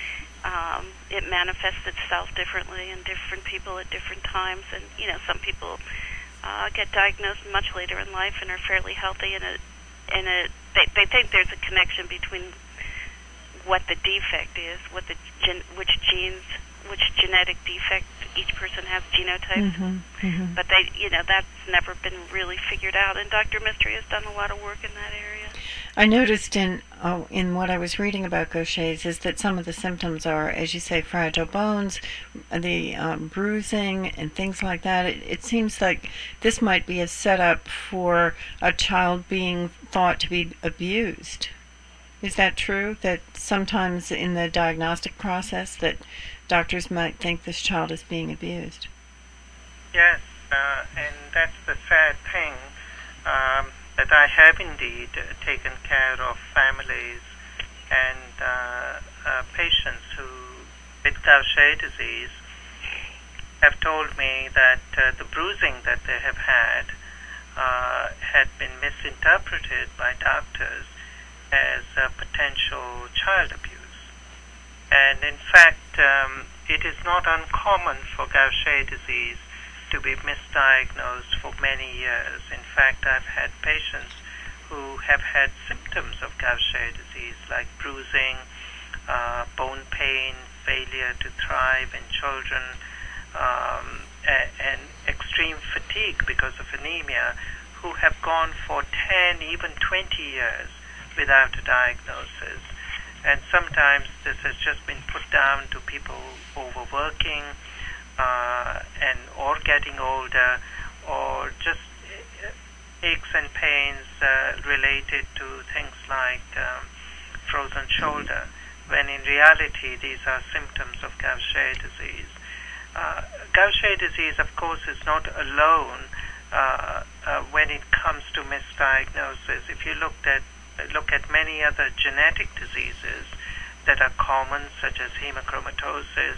um, it manifests itself differently in different people at different times, and you know, some people uh, get diagnosed much later in life and are fairly healthy, and it and it they they think there's a connection between what the defect is, what the gen, which genes, which genetic defect each person has, genotypes. Mm-hmm, mm-hmm. But they, you know, that's never been really figured out, and Doctor Mystery has done a lot of work in that area. I noticed in oh, in what I was reading about Gaucher's is that some of the symptoms are, as you say, fragile bones, the um, bruising, and things like that. It, it seems like this might be a setup for a child being thought to be abused. Is that true? That sometimes in the diagnostic process that doctors might think this child is being abused? Yes, uh, and that's the sad thing, um, that I have indeed uh, taken care of families and uh, uh, patients who, with Gaucher disease, have told me that uh, the bruising that they have had uh, had been misinterpreted by doctors as uh, potential child abuse. And in fact, um, it is not uncommon for Gaucher disease to be misdiagnosed for many years. In fact, I've had patients who have had symptoms of Gaucher disease like bruising, uh, bone pain, failure to thrive in children, um, a- and extreme fatigue because of anemia, who have gone for ten, even twenty years without a diagnosis. And sometimes this has just been put down to people overworking uh, and or getting older, or just aches and pains uh, related to things like um, frozen shoulder, when in reality these are symptoms of Gaucher disease. Uh, Gaucher disease, of course, is not alone uh, uh, when it comes to misdiagnosis. If you looked at look at many other genetic diseases that are common, such as hemochromatosis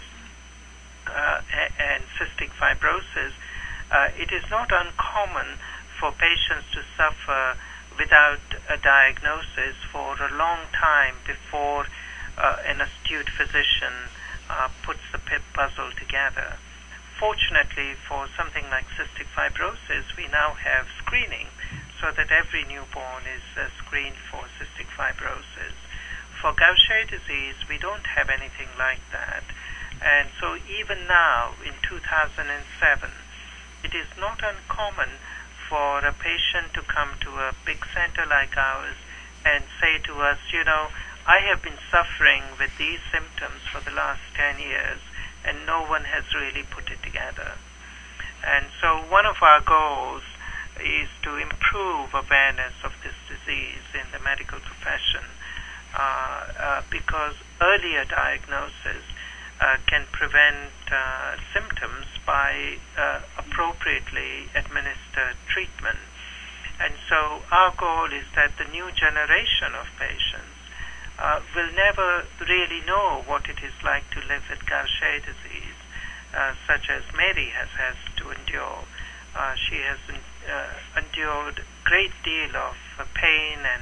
uh, and cystic fibrosis, uh, it is not uncommon for patients to suffer without a diagnosis for a long time before uh, an astute physician uh, puts the puzzle together. Fortunately, for something like cystic fibrosis, we now have screening, so that every newborn is uh, screened for cystic fibrosis. For Gaucher disease, we don't have anything like that. And so even now, in two thousand seven, it is not uncommon for a patient to come to a big center like ours and say to us, you know, I have been suffering with these symptoms for the last ten years, and no one has really put it together. And so one of our goals is to improve awareness of this disease in the medical profession, uh, uh, because earlier diagnosis uh, can prevent uh, symptoms by uh, appropriately administered treatment. And so our goal is that the new generation of patients uh, will never really know what it is like to live with Gaucher disease, uh, such as Mary has has to endure. Uh, she has uh, endured a great deal of uh, pain and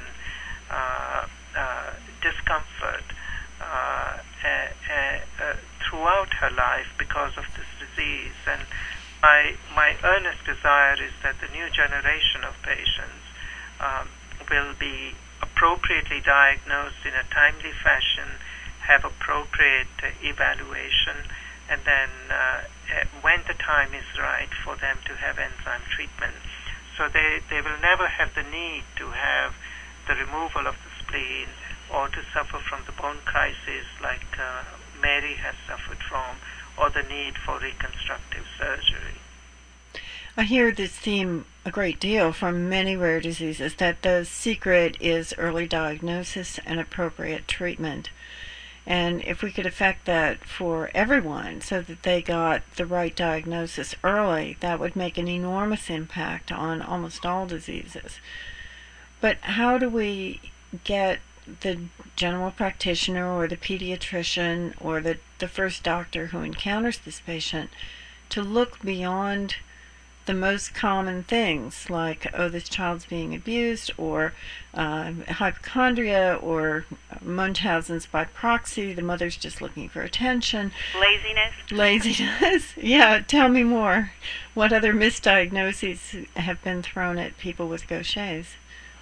uh, uh, discomfort uh, uh, uh, throughout her life because of this disease. And my, my earnest desire is that the new generation of patients um, will be appropriately diagnosed in a timely fashion, have appropriate uh, evaluation, and then uh, when the time is right for them to have enzyme treatment. So they, they will never have the need to have the removal of the spleen or to suffer from the bone crisis like uh, Mary has suffered from, or the need for reconstructive surgery. I hear this theme a great deal from many rare diseases, that the secret is early diagnosis and appropriate treatment. And if we could affect that for everyone so that they got the right diagnosis early, that would make an enormous impact on almost all diseases. But how do we get the general practitioner or the pediatrician or the, the first doctor who encounters this patient to look beyond the most common things like, oh, this child's being abused, or uh, hypochondria, or Munchausen's by proxy, the mother's just looking for attention. Laziness. Laziness. Yeah, tell me more. What other misdiagnoses have been thrown at people with Gaucher's?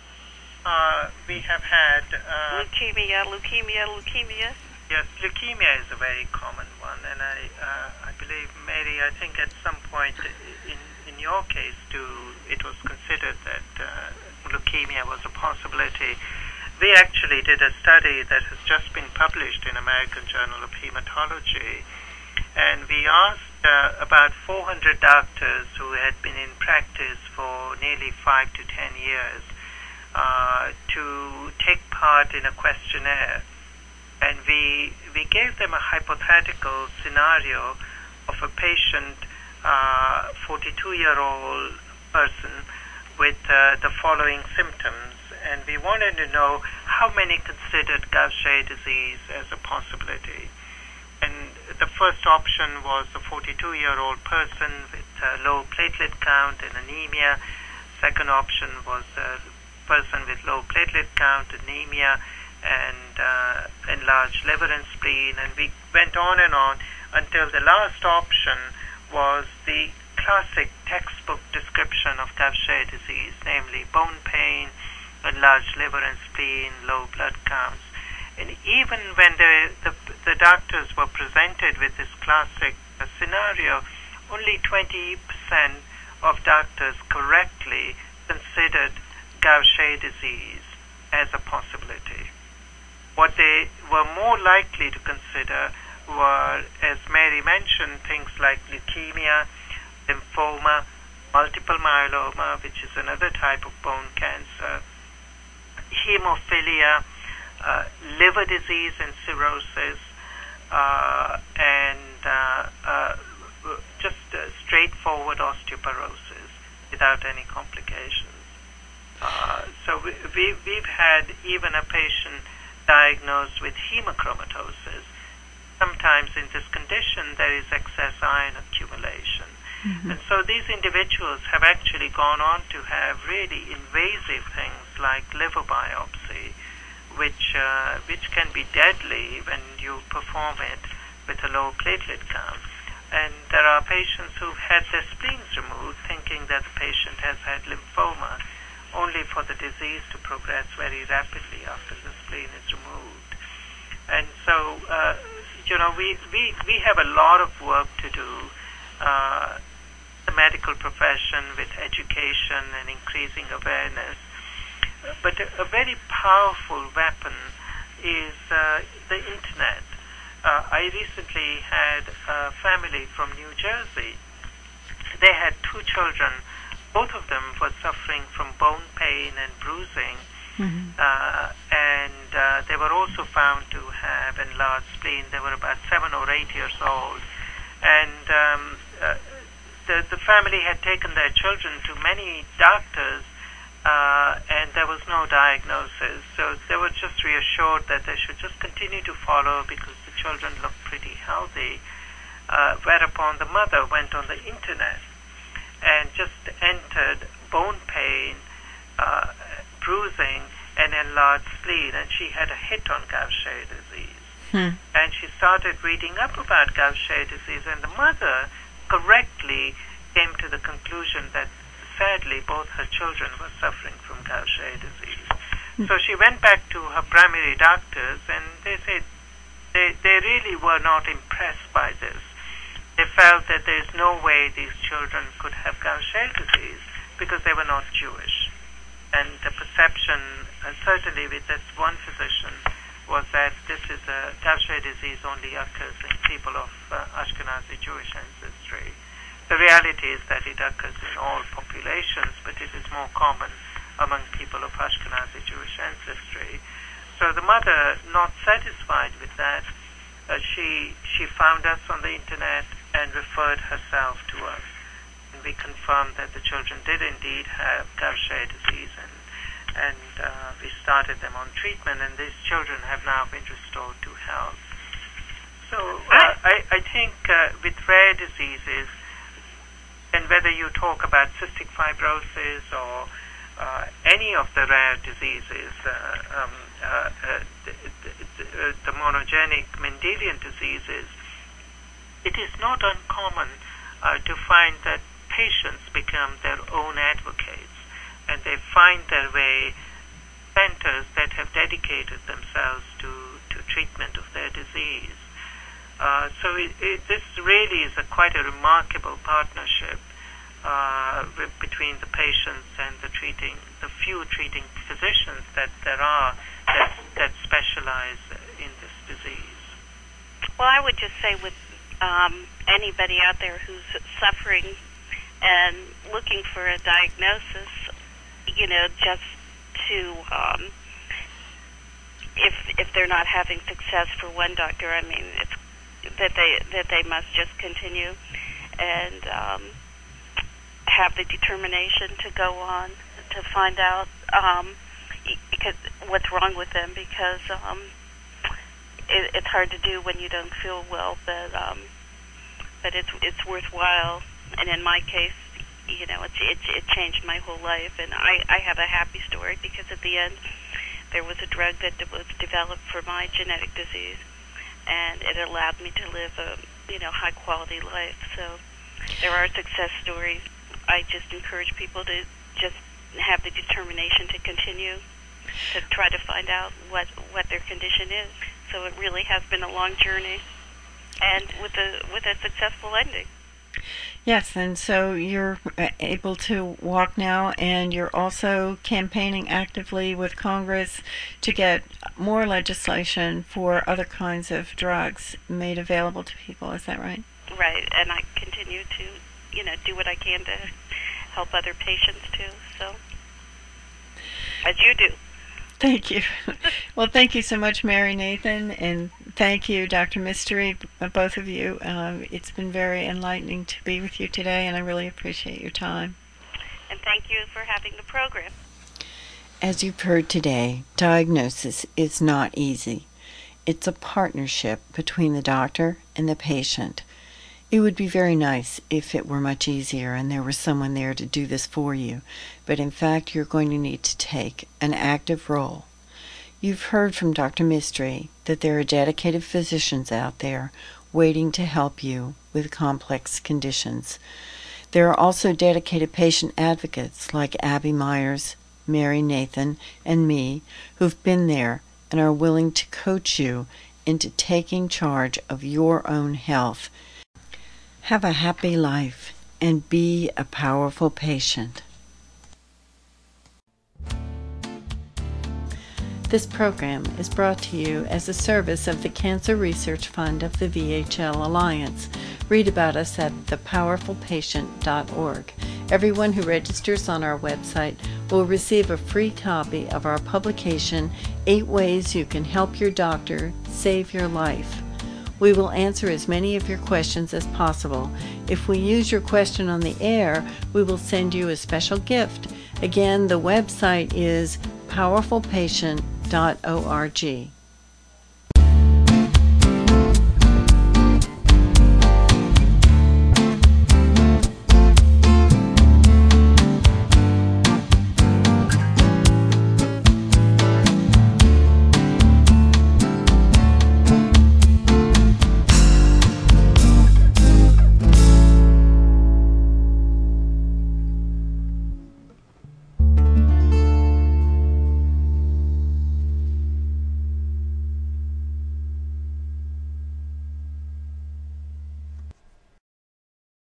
Uh, we have had... Uh, leukemia, leukemia, leukemia. Yes, leukemia is a very common one, and I, uh, I believe, Mary, I think at some point in in your case too, it was considered that uh, leukemia was a possibility. We actually did a study that has just been published in American Journal of Hematology, and we asked uh, about four hundred doctors who had been in practice for nearly five to ten years uh, to take part in a questionnaire. And we we gave them a hypothetical scenario of a patient, uh, forty-two-year-old person with uh, the following symptoms. And we wanted to know how many considered Gaucher disease as a possibility. And the first option was a forty-two-year-old person with uh, low platelet count and anemia. Second option was a person with low platelet count, anemia, and uh, enlarged liver and spleen, and we went on and on until the last option was the classic textbook description of Gaucher disease, namely bone pain, enlarged liver and spleen, low blood counts. And even when the, the, the doctors were presented with this classic uh, scenario, only twenty percent of doctors correctly considered Gaucher disease as a possibility. What they were more likely to consider were, as Mary mentioned, things like leukemia, lymphoma, multiple myeloma, which is another type of bone cancer, hemophilia, uh, liver disease and cirrhosis, uh, and uh, uh, just uh, straightforward osteoporosis without any complications. Uh, so we, we, we've had even a patient diagnosed with hemochromatosis. Sometimes in this condition there is excess iron accumulation. Mm-hmm. And so these individuals have actually gone on to have really invasive things like liver biopsy, which, uh, which can be deadly when you perform it with a low platelet count. And there are patients who've had their spleens removed thinking that the patient has had lymphoma, only for the disease to progress very rapidly after the spleen is removed. And so, uh, you know, we, we, we have a lot of work to do, uh, the medical profession, with education and increasing awareness. But a, a very powerful weapon is uh, the internet. Uh, I recently had a family from New Jersey. They had two children. Both of them were suffering from bone pain and bruising, mm-hmm. uh, and uh, they were also found to have enlarged spleen. They were about seven or eight years old, and um, uh, the, the family had taken their children to many doctors, uh, and there was no diagnosis. So they were just reassured that they should just continue to follow because the children looked pretty healthy. Uh, whereupon the mother went on the internet and just entered bone pain, uh, bruising, and enlarged spleen, and she had a hit on Gaucher disease. Hmm. And she started reading up about Gaucher disease, and the mother correctly came to the conclusion that sadly both her children were suffering from Gaucher disease. Hmm. So she went back to her primary doctors, and they said they, they really were not impressed by this. They felt that there is no way these children could have Gaucher disease because they were not Jewish. And the perception, uh, certainly with this one physician, was that this is a Gaucher disease only occurs in people of uh, Ashkenazi Jewish ancestry. The reality is that it occurs in all populations, but it is more common among people of Ashkenazi Jewish ancestry. So the mother, not satisfied with that, uh, she she found us on the internet and referred herself to us. And we confirmed that the children did indeed have Gaucher disease, and and uh, we started them on treatment, and these children have now been restored to health. So uh, I, I think uh, with rare diseases, and whether you talk about cystic fibrosis or uh, any of the rare diseases, uh, um, uh, uh, the, the, the monogenic Mendelian diseases, it is not uncommon uh, to find that patients become their own advocates, and they find their way centers that have dedicated themselves to, to treatment of their disease. Uh, so it, it, this really is a quite a remarkable partnership uh, with, between the patients and the treating, the few treating physicians that there are that, that specialize in this disease. Well, I would just say with um, anybody out there who's suffering and looking for a diagnosis, you know, just to um, if if they're not having success for one doctor, I mean, it's that they that they must just continue and um, have the determination to go on to find out um, because what's wrong with them, because um, it, it's hard to do when you don't feel well, but um, but it's it's worthwhile. And in my case, you know, it, it, it changed my whole life, and I, I have a happy story because at the end there was a drug that was developed for my genetic disease, and it allowed me to live a, you know, high quality life. So there are success stories. I just encourage people to just have the determination to continue to try to find out what, what their condition is. So it really has been a long journey, and with a with a successful ending. Yes, and so you're able to walk now, and you're also campaigning actively with Congress to get more legislation for other kinds of drugs made available to people. Is that right? Right, and I continue to, you know, do what I can to help other patients too. So, as you do. Thank you. Well, thank you so much, Mary Nathan, and thank you, Doctor Mystery, both of you. Um, it's been very enlightening to be with you today, and I really appreciate your time. And thank you for having the program. As you've heard today, diagnosis is not easy. It's a partnership between the doctor and the patient. It would be very nice if it were much easier and there was someone there to do this for you, but in fact you're going to need to take an active role. You've heard from Doctor Mystery that there are dedicated physicians out there waiting to help you with complex conditions. There are also dedicated patient advocates like Abby Myers, Mary Nathan, and me who've been there and are willing to coach you into taking charge of your own health. Have a happy life and be a powerful patient. This program is brought to you as a service of the Cancer Research Fund of the V H L Alliance. Read about us at the powerful patient dot org. Everyone who registers on our website will receive a free copy of our publication, Eight Ways You Can Help Your Doctor Save Your Life. We will answer as many of your questions as possible. If we use your question on the air, we will send you a special gift, Again, the website is powerful patient dot org.